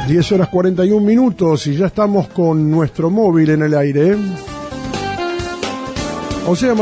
10:41 y ya estamos con nuestro móvil en el aire. O sea,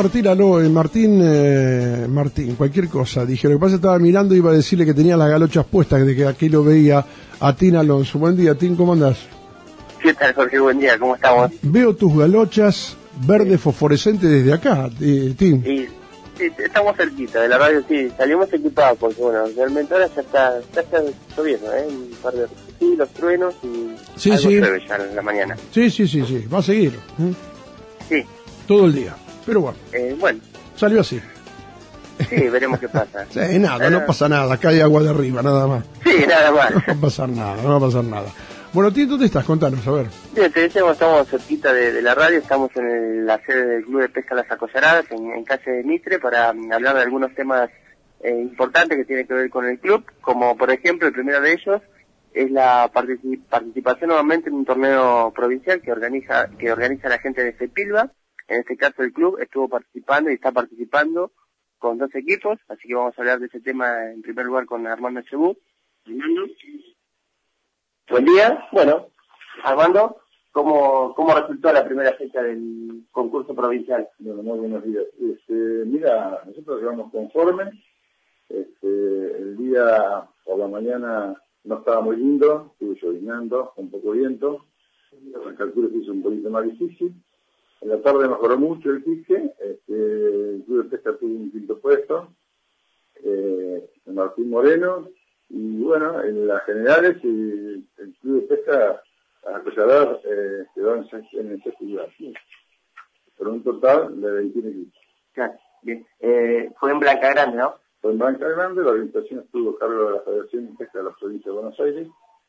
Martín, cualquier cosa. Dije, lo que pasa estaba mirando y iba a decirle que tenía las galochas puestas, de que aquí lo veía a Tin Alonso. Buen día, Tin, ¿cómo andás? ¿Qué tal, Jorge? Buen día, ¿cómo estamos? Veo tus galochas verde fosforescente desde acá, Tin. Sí, estamos cerquita de la radio, sí, salimos equipados porque, bueno, realmente ahora ya está lloviendo, un par de los truenos y algo llueve ya en la mañana. Sí, va a seguir. Sí. Todo el día, pero bueno. Bueno. Salió así. Sí, veremos qué pasa. Sí, nada, no pasa nada, acá hay agua de arriba, nada más. Sí, nada más. No va a pasar nada. Bueno, Tim, ¿dónde estás? Contanos, a ver. Bien, te decíamos, estamos cerquita de la radio, estamos en la sede del Club de Pesca Las Acollaradas, en calle de Mitre, para hablar de algunos temas importantes que tienen que ver con el club, como por ejemplo, el primero de ellos es la participación nuevamente en un torneo provincial que organiza la gente de Cepilva. En este caso el club estuvo participando y está participando con 2 equipos, así que vamos a hablar de ese tema en primer lugar con Armando Chebú. Armando. Buen día. Bueno, Armando, ¿cómo resultó la primera fecha del concurso provincial? Bueno, muy buenos días. Mira, nosotros llegamos conformes. El día por la mañana no estaba muy lindo, estuvo llovinando, con poco viento. La calcula se hizo un poquito más difícil. En la tarde mejoró mucho el pique. El Club de Pesca tuvo un 5º puesto. Martín Moreno. Y bueno, en las generales el Club de Pesca Acollarar quedó en el sexto lugar. Por un total de 21 equipos. Claro, bien. Fue en Blanca Grande, ¿no? Fue en Blanca Grande, la organización estuvo a cargo de la Federación de Pesca de la provincia de Buenos Aires.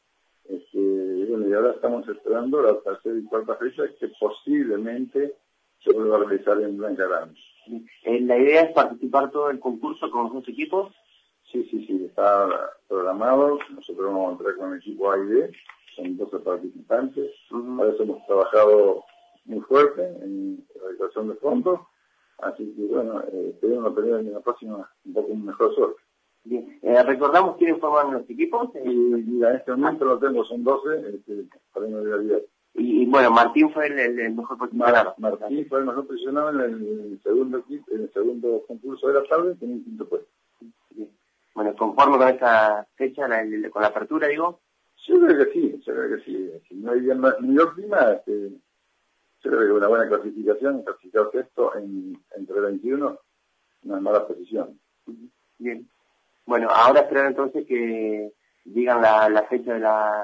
Y ahora estamos esperando la tercera y cuarta fecha que posiblemente se vuelva a realizar en Blanca Grande. La idea es participar todo el concurso con los 2 equipos. Sí, está programado. Nosotros vamos a entrar con el equipo A y B, son 12 participantes. Para eso hemos trabajado muy fuerte en la realización de fondos, así que bueno, esperemos tener en la próxima un poco mejor suerte. Bien, recordamos quiénes forman los equipos. Mira, en este momento lo tengo, son 12, para no olvidar. Y bueno, Martín fue el mejor posicionado. Martín fue el mejor posicionado en el segundo equipo, en el segundo concurso de la tarde, tenía un 5º puesto. Bien. Bueno, conforme con esta fecha, con la apertura, digo. Yo creo que sí. Si no hay bien mejor clima, yo creo que una buena clasificación, clasificar sexto entre 21, una mala posición. Bien. Bueno, ahora esperar entonces que digan la fecha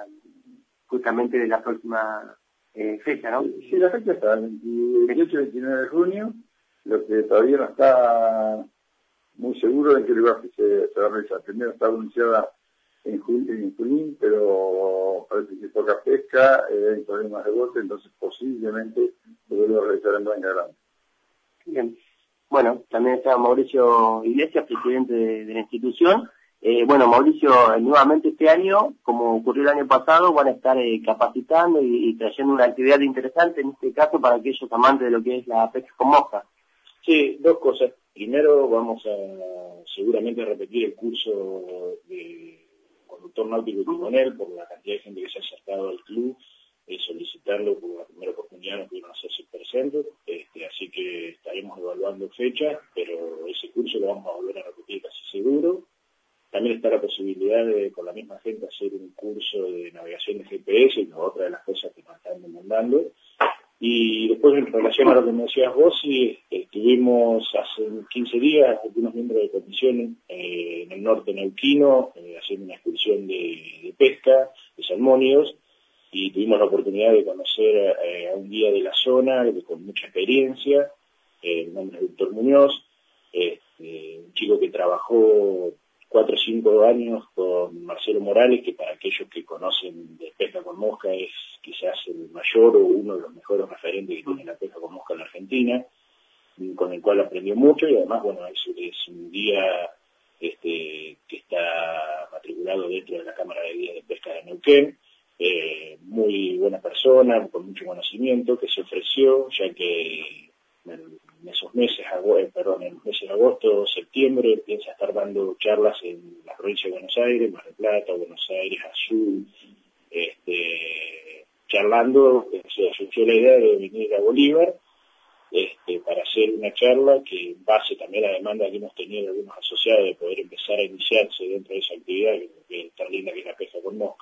justamente de la próxima fecha, ¿no? Sí, la fecha está el 28 y 29 de junio, lo que todavía no está muy seguro de qué lugar se va a realizar. Primero está anunciada en Junín, pero parece que toca pesca, hay problemas de bote, entonces posiblemente se vuelva a realizar en Blanca Grande. Bien. Bueno, también está Mauricio Iglesias, presidente de la institución. Bueno, Mauricio, nuevamente este año, como ocurrió el año pasado, van a estar capacitando y trayendo una actividad interesante, en este caso para aquellos amantes de lo que es la pesca con mosca. Sí, 2 cosas. Primero, vamos a seguramente repetir el curso de conductor náutico y timonel por la cantidad de gente que se ha acercado al club, solicitarlo por la primera oportunidad, no pudieron hacerse presentes, así que estaremos evaluando fechas, pero ese curso lo vamos a volver a repetir casi seguro. También está la posibilidad de, con la misma gente, hacer un curso de navegación de GPS, que es otra de las cosas que nos están demandando. Y después, en relación a lo que me decías vos, sí, estuvimos hace 15 días, algunos miembros de comisión en el norte neuquino, haciendo una excursión de pesca, de salmónidos, y tuvimos la oportunidad de conocer a un guía de la zona, con mucha experiencia, el nombre es Víctor Muñoz, un chico que trabajó 4 o 5 años con Marcelo Morales, que para aquellos que conocen de pesca con mosca es quizás el mayor o uno de los mejores referentes que tiene la pesca con mosca en la Argentina, con el cual aprendió mucho, y además, bueno, es un guía que está matriculado dentro de la Cámara de Guías de Pesca de Neuquén, muy buena persona, con mucho conocimiento, que se ofreció, ya que en esos meses, en los meses de agosto, septiembre, piensa estar dando charlas en la provincia de Buenos Aires, Mar del Plata, Buenos Aires, Azul, charlando, se surgió la idea de venir a Bolívar para hacer una charla que en base también a la demanda que hemos tenido de algunos asociados de poder empezar a iniciarse dentro de esa actividad que es tan linda que es la pesca con mosca.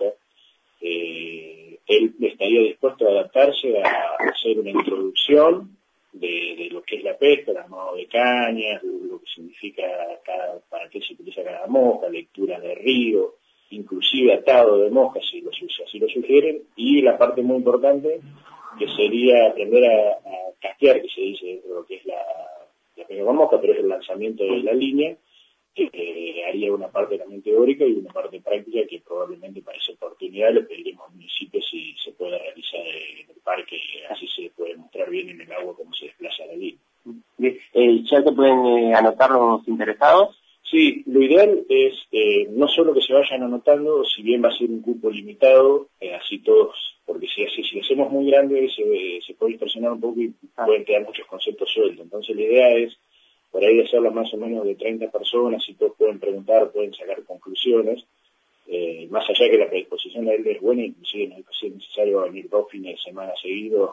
Él estaría dispuesto a adaptarse a hacer una introducción de lo que es la pesca, el armado de cañas, lo que significa para qué se utiliza cada mosca, lectura de río, inclusive atado de moscas si lo sugieren, y la parte muy importante que sería aprender a castear, que se dice dentro de lo que es la pesca con mosca, pero es el lanzamiento de la línea, que haría una parte también teórica y una parte práctica que probablemente para esa oportunidad le pediremos al municipio si se puede realizar en el parque, así se puede mostrar bien en el agua cómo se desplaza la línea. ¿Ya se pueden anotar los interesados? Sí, lo ideal es no solo que se vayan anotando, si bien va a ser un cupo limitado, así todos, porque si hacemos muy grande se puede distorsionar un poco y pueden quedar muchos conceptos sueltos. Entonces la idea es por ahí hacerlo más o menos de 30 personas y todos pueden preguntar, pueden sacar conclusiones. Más allá que la predisposición de él es buena, inclusive no es necesario venir 2 fines de semana seguidos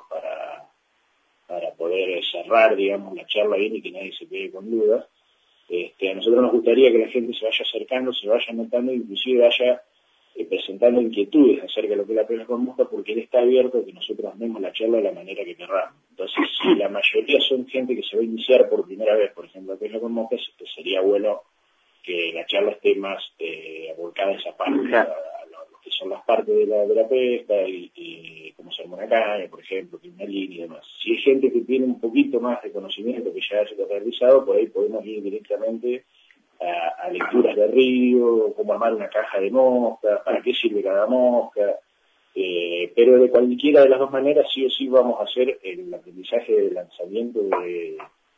para poder cerrar, digamos, la charla bien y que nadie se quede con dudas. A nosotros nos gustaría que la gente se vaya acercando, se vaya notando, inclusive vaya presentando inquietudes acerca de lo que es la pesca con mosca, porque él está abierto a que nosotros demos la charla de la manera que querramos. Entonces, si la mayoría son gente que se va a iniciar por primera vez, por ejemplo, la pesca con moscas, sería bueno que la charla esté más abocada a esa parte, a lo que son las partes de la pesca y cómo se arma una caña, por ejemplo, que una línea y demás. Si hay gente que tiene un poquito más de conocimiento que ya haya realizado, por ahí podemos ir directamente a lecturas de río, cómo armar una caja de mosca, para qué sirve cada mosca, pero de cualquiera de las dos maneras sí o sí vamos a hacer el aprendizaje de lanzamiento de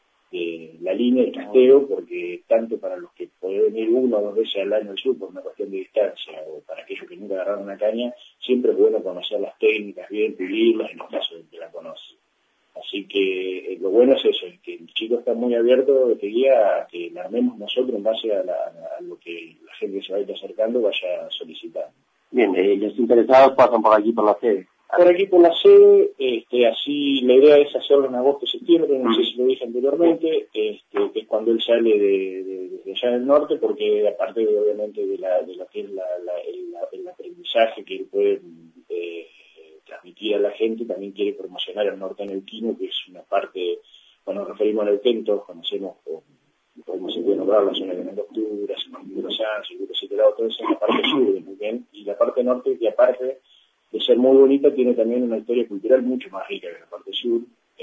la línea de casteo, porque tanto para los que pueden venir 1 o 2 veces al año al sur por una cuestión de distancia, o para aquellos que nunca agarraron una caña, siempre es bueno conocer las técnicas, bien pulirlas en el caso de que la conocen. Así que lo bueno es eso, que el chico está muy abierto, te guía a que la armemos nosotros en base a lo que la gente que se va a ir acercando vaya solicitando. Bien, los interesados pasan por aquí por la sede. Por aquí por la sede, así la idea es hacerlo en agosto-septiembre, no sé si lo dije anteriormente, que es cuando él sale de allá del norte, porque aparte obviamente de lo que es el aprendizaje que él puede transmitir a la gente, también quiere promocionar el norte neuquino, que es una parte, cuando nos referimos a Neuquén, todos conocemos, como se puede nombrar, la zona de Angostura, Seguro San, Seguro Citelado, todo eso es la parte sur de Neuquén, y la parte norte, que aparte de ser muy bonita, tiene también una historia cultural mucho más rica que la parte sur.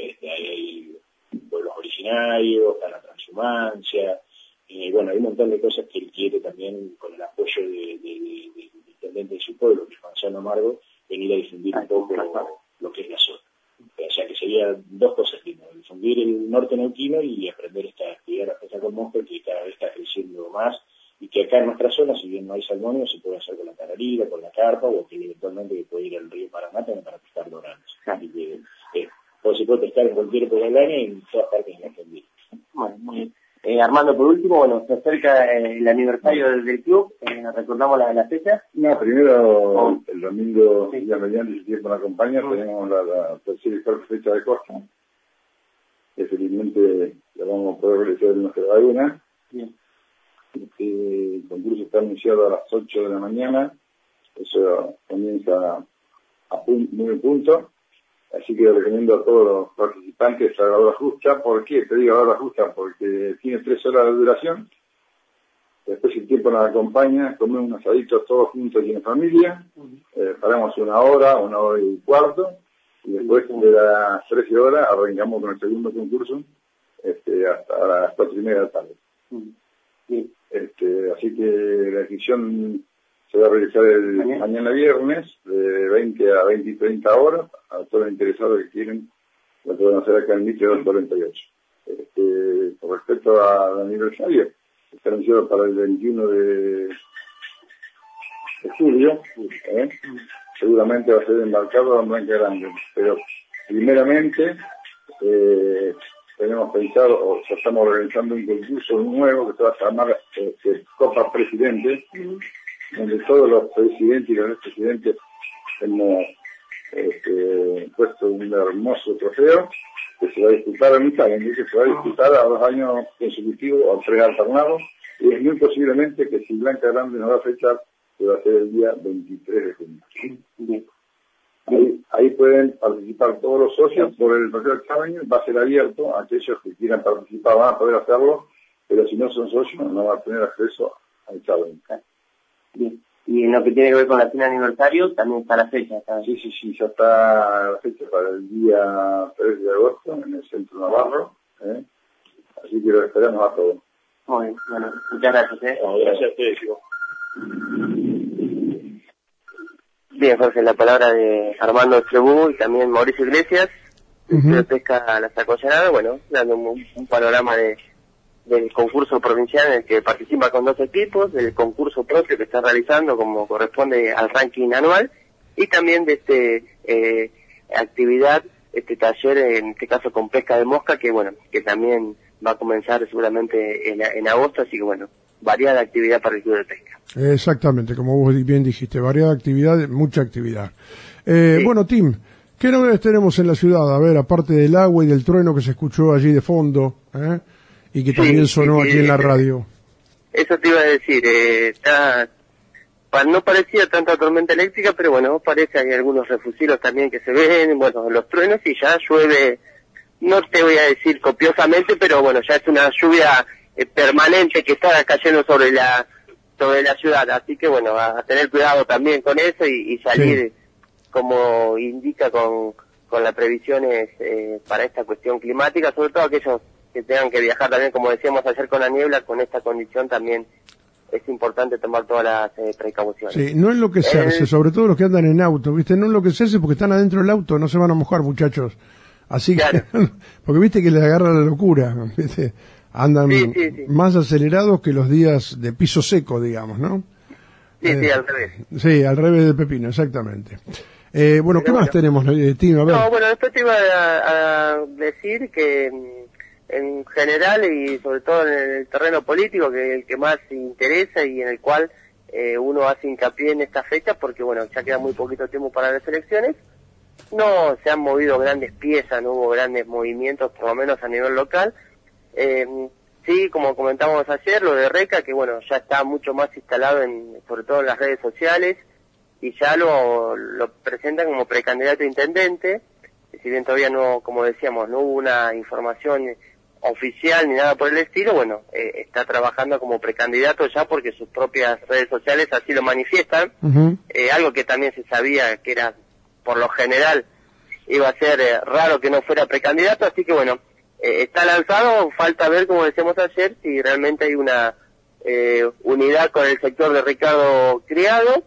Hay pueblos originarios, está la transhumancia, bueno, hay un montón de cosas que él quiere también, con el apoyo del intendente de su pueblo, que es Gonzalo Amargo, venir a difundir un poco lo que es la zona. O sea que serían 2 cosas lindas, difundir el norte neuquino y aprender esta actividad de la pesca con mosca, que cada vez está creciendo más, y que acá en nuestra zona, si bien no hay salmonio, se puede hacer con la tararira, con la carpa, o que eventualmente puede ir al río Paraná también para pescar dorados. Así que se puede pescar en cualquier época del año y en todas partes de la Argentina. Bueno, muy bien. Armando, por último, bueno, se acerca el aniversario del club, recordamos la fecha. No, primero el domingo, ya mediante, si tiempo nos acompaña, tenemos la tercera fecha de costa, que felizmente la vamos a poder realizar en nuestra laguna. Bien. El concurso está anunciado a las 8 de la mañana, eso comienza a 9 puntos, así que recomiendo a todos los participantes a la hora justa. ¿Por qué te digo a la hora justa? Porque tiene 3 horas de duración, después si el tiempo nos acompaña, comemos unos asaditos todos juntos y en familia, paramos 1 hora, 1 hora y cuarto, y después de las 13 horas arrancamos con el segundo concurso hasta las 4:30 de la tarde. Sí. Así que la inscripción se va a realizar mañana viernes de 20 a 20 y 30 horas. A todos los interesados que quieren lo pueden hacer acá en Mitre 248. Con respecto al aniversario, está anunciado para el 21 de julio. Seguramente va a ser embarcado en Blanca Grande, pero primeramente tenemos pensado, o ya estamos organizando un concurso nuevo que se va a llamar Copa Presidente, donde todos los presidentes y los expresidentes hemos puesto un hermoso trofeo que se va a disputar a mitad, que se va a disputar a 2 años consecutivos o 3 alternados, y es muy posiblemente que si Blanca Grande nos va a fechar, se va a hacer el día 23 de junio. Ahí pueden participar todos los socios por el trofeo Challenge, va a ser abierto, aquellos que quieran participar van a poder hacerlo, pero si no son socios no van a tener acceso al Challenge. Bien. Y en lo que tiene que ver con la cena aniversario, también está la fecha. Sí, ya está la fecha para el día 3 de agosto en el Centro Navarro, así que lo esperamos a todos. Muy bien, bueno, muchas gracias. Gracias a ustedes, chicos. Bien, Jorge, la palabra de Armando Estrebú y también Mauricio Iglesias, de Pesca La Sacollanada, bueno, dando un panorama del concurso provincial en el que participa con 2 equipos, del concurso propio que está realizando como corresponde al ranking anual, y también de actividad, taller, en este caso con pesca de mosca, que bueno, que también va a comenzar seguramente en agosto, así que bueno, variada actividad para el club de pesca. Exactamente, como vos bien dijiste, variada actividad, mucha actividad. Sí. Bueno, Tim, ¿qué novedades tenemos en la ciudad? A ver, aparte del agua y del trueno que se escuchó allí de fondo, y que también sonó aquí en la radio. Eso te iba a decir, no parecía tanta tormenta eléctrica, pero bueno, parece hay algunos refugios también que se ven, bueno, los truenos, y ya llueve, no te voy a decir copiosamente, pero bueno, ya es una lluvia permanente que está cayendo sobre la ciudad, así que bueno, a tener cuidado también con eso y salir, como indica con las previsiones para esta cuestión climática, sobre todo aquellos que tengan que viajar también, como decíamos ayer con la niebla, con esta condición también es importante tomar todas las precauciones. Sí, no enloquecerse, sobre todo los que andan en auto, ¿viste? No enloquecerse porque están adentro del auto, no se van a mojar, muchachos. Así que, porque viste que les agarra la locura, ¿viste? Andan más acelerados que los días de piso seco, digamos, ¿no? Sí, al revés. Sí, al revés del pepino, exactamente. Bueno, ¿qué más tenemos, Tim? A ver. No, bueno, después te iba a decir que en general y sobre todo en el terreno político, que es el que más interesa y en el cual uno hace hincapié en esta fecha, porque bueno, ya queda muy poquito tiempo para las elecciones, no se han movido grandes piezas, no hubo grandes movimientos, por lo menos a nivel local. Sí, como comentábamos ayer, lo de Reca, que bueno, ya está mucho más instalado sobre todo en las redes sociales, y ya lo presentan como precandidato a intendente, si bien todavía no, como decíamos, no hubo una información oficial ni nada por el estilo, bueno, está trabajando como precandidato ya porque sus propias redes sociales así lo manifiestan, algo que también se sabía que era, por lo general, iba a ser raro que no fuera precandidato, así que bueno, está lanzado, falta ver, como decíamos ayer, si realmente hay una unidad con el sector de Ricardo Criado,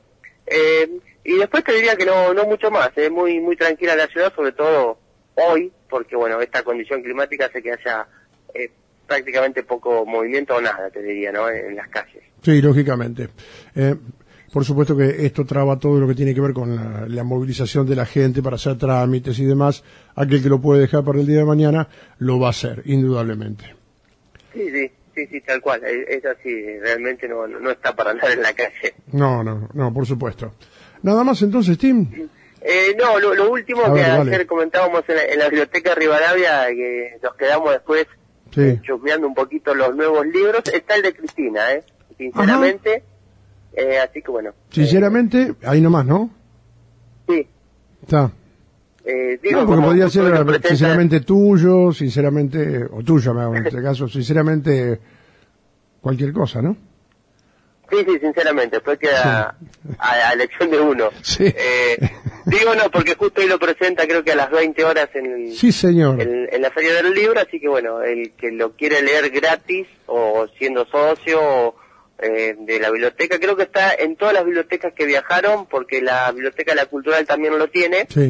y después te diría que no mucho más, muy muy tranquila la ciudad, sobre todo hoy, porque bueno, esta condición climática hace que haya prácticamente poco movimiento o nada, te diría, ¿no?, en las calles. Sí, lógicamente. Por supuesto que esto traba todo lo que tiene que ver con la movilización de la gente para hacer trámites y demás. Aquel que lo puede dejar para el día de mañana lo va a hacer, indudablemente. Sí, tal cual. Es así, realmente no está para andar en la calle. No, por supuesto. Nada más entonces, Tim. No, lo último que ayer comentábamos en la biblioteca Rivadavia, que nos quedamos después chusmeando un poquito los nuevos libros, está el de Cristina, sinceramente. Así que bueno. Sinceramente, ahí nomás, ¿no? Sí. Está. Digo, no, porque podría ser sinceramente tuyo, sinceramente, o tuyo, en este caso, sinceramente, cualquier cosa, ¿no? Sí, sinceramente, después queda a elección de uno. Sí. Digo no, porque justo hoy lo presenta, creo que a las 20 horas sí, señor. En la Feria del Libro, así que bueno, el que lo quiere leer gratis o siendo socio de la biblioteca, creo que está en todas las bibliotecas que viajaron, porque la Biblioteca de la Cultural también lo tiene. Sí.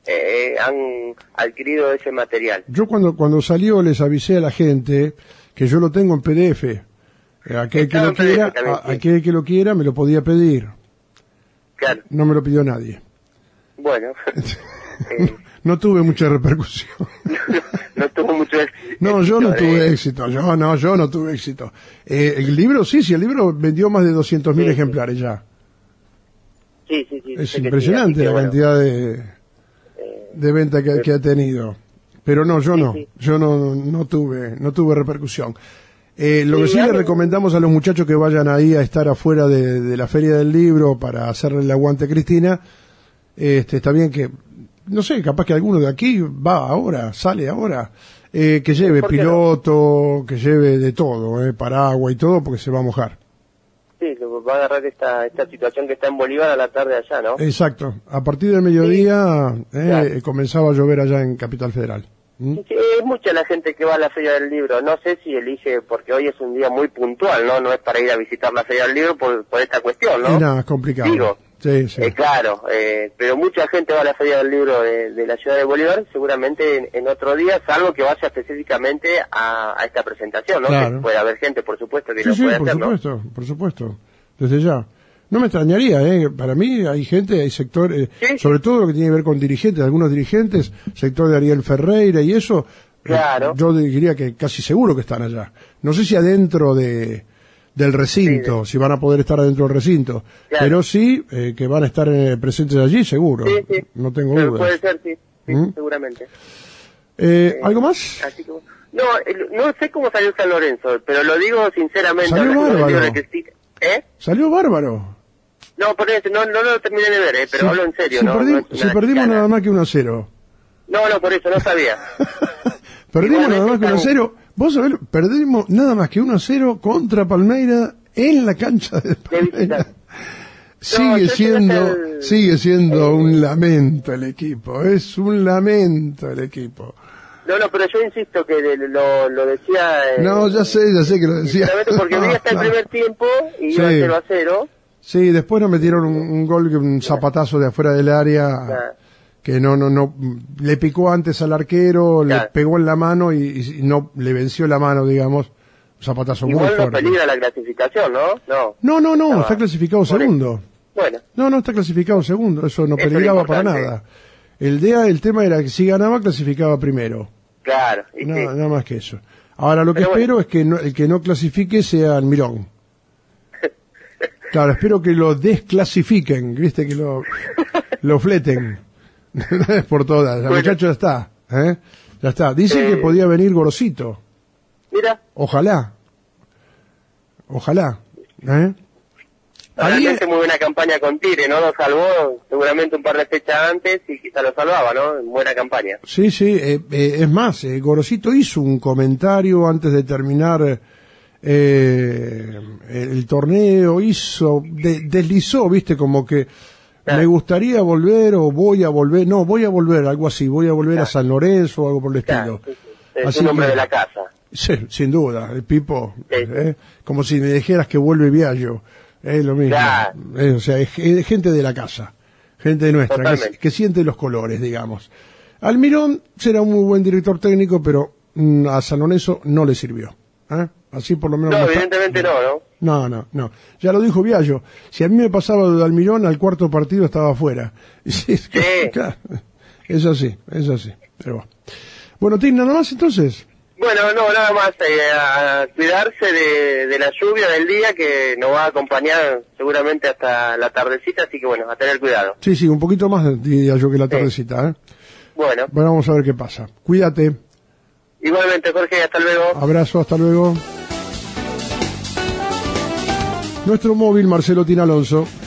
Han adquirido ese material. Yo cuando salió les avisé a la gente que yo lo tengo en PDF. Aquel que lo quiera me lo podía pedir. Claro. No me lo pidió nadie. Bueno. No tuve mucha repercusión. No tuvo mucho éxito. No, yo no tuve éxito. Yo no tuve éxito. El libro, sí, el libro vendió más de 200.000 ejemplares ya. Sí. Es impresionante la cantidad de venta que ha tenido. Pero no, yo no. Yo no tuve repercusión. Lo que sí le recomendamos a los muchachos que vayan ahí a estar afuera de la Feria del Libro para hacerle el aguante a Cristina, está bien que, no sé, capaz que alguno de aquí va ahora, sale ahora, que lleve piloto, que lleve de todo, paraguas y todo, porque se va a mojar. Sí, va a agarrar esta situación que está en Bolívar a la tarde allá, ¿no? Exacto. A partir del mediodía comenzaba a llover allá en Capital Federal. Sí, es mucha la gente que va a la Feria del Libro. No sé si elige, porque hoy es un día muy puntual, ¿no? No es para ir a visitar la Feria del Libro por esta cuestión, ¿no? No, es complicado. Digo, sí. Claro, pero mucha gente va a la Feria del Libro de la ciudad de Bolívar, seguramente en otro día, salvo que vaya específicamente a esta presentación, ¿no? Claro. Que puede haber gente, por supuesto, que lo puede hacer, ¿no? Por supuesto, desde ya. No me extrañaría, para mí hay gente, hay sectores, sobre todo lo que tiene que ver con dirigentes, algunos dirigentes, sector de Ariel Ferreira y eso, claro. Yo diría que casi seguro que están allá. No sé si adentro del recinto, si van a poder estar adentro del recinto, claro. Pero sí que van a estar presentes allí, seguro. Sí. No tengo dudas. Puede ser, sí, seguramente. ¿Algo más? Así que, no sé cómo salió San Lorenzo, pero lo digo sinceramente. Salió bárbaro. Salió bárbaro. No, por eso, no lo terminé de ver, pero hablo en serio. Si perdimos nada más que 1-0. No, por eso, no sabía. Perdimos nada más que 1-0. Vos sabés, perdimos nada más que 1-0 contra Palmeiras en la cancha de Palmeiras. Sigue siendo un lamento el equipo, es un lamento el equipo. No, pero yo insisto que lo decía... no, ya sé que lo decía. Porque vi hasta el primer tiempo y iba 0-0. Sí, después nos metieron un gol, un zapatazo de afuera del área, que no, le picó antes al arquero, le pegó en la mano y no le venció la mano, digamos, un zapatazo muy fuerte. Igual no peligra la clasificación, ¿no? No, está clasificado segundo. Bueno. No, está clasificado segundo, eso no peligraba para nada. El tema era que si ganaba, clasificaba primero. Claro. Nada más que eso. Ahora, lo que espero es que el que no clasifique sea Almirón. Claro, espero que lo desclasifiquen, viste, que lo fleten. Por todas. El muchacho ya está, ya está. Dicen que podía venir Gorosito. Mira. Ojalá. Realmente muy buena campaña con Tigre, ¿no? Lo salvó seguramente un par de fechas antes y quizá lo salvaba, ¿no? Buena campaña. Sí, es más, Gorosito hizo un comentario antes de terminar el torneo, deslizó, viste, como que me gustaría volver o voy a volver, algo así, voy a volver a San Lorenzo o algo por el estilo. Es un hombre de la casa. Sí, sin duda, el Pipo, como si me dijeras que vuelve Viallo. Es lo mismo. O sea, es gente de la casa, gente nuestra, que siente los colores, digamos. Almirón será un muy buen director técnico, pero a San Lorenzo no le sirvió. Así por lo menos. No, evidentemente no. No. Ya lo dijo Viallo. Si a mí me pasaba lo de Almirón, al cuarto partido estaba afuera. Sí. Claro, es así. Pero bueno, Tim, nada más entonces. Bueno, nada más, a cuidarse de la lluvia del día que nos va a acompañar seguramente hasta la tardecita, así que bueno, a tener cuidado. Sí, un poquito más diría yo que la tardecita, Bueno, vamos a ver qué pasa. Cuídate. Igualmente, Jorge, hasta luego. Abrazo, hasta luego. Nuestro móvil, Marcelo Tina Alonso.